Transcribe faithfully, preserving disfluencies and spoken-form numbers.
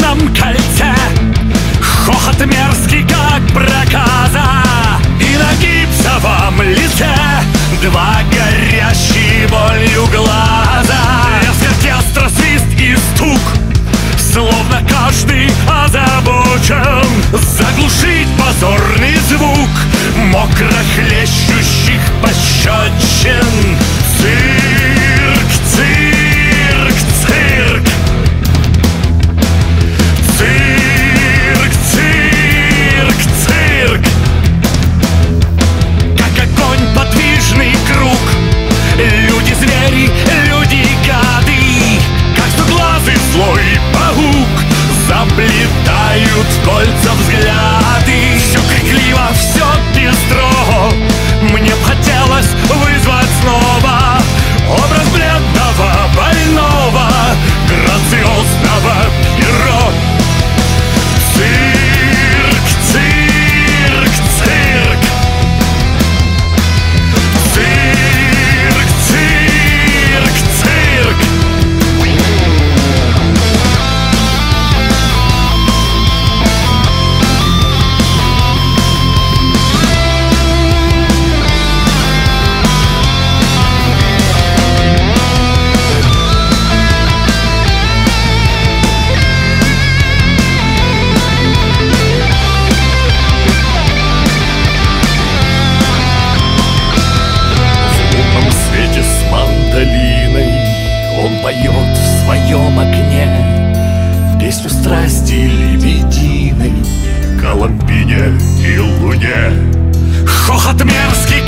лунном кольце. Хохот мерзкий, как проказа, и на гипсовом лице два горящие болью глаза. Лязг оркестра, свист и стук, словно каждый озабочен заглушить позорный звук мокро хлещущих пощечин. Цирк, цирк, цирк. Цирк, цирк, цирк. Как огонь, подвижный круг, люди-звери, люди-гады, как стоглазый злой паук, заплетают в кольца взгляды. Все крикливо, все пестро, мне б хотелось вызвать снова образ бледного, больного, грациозного перо. Цирк, цирк, цирк. Цирк, цирк, цирк. Он поет в своем окне песню страсти лебединой, Коломбине и луне. Хохот мерзкий,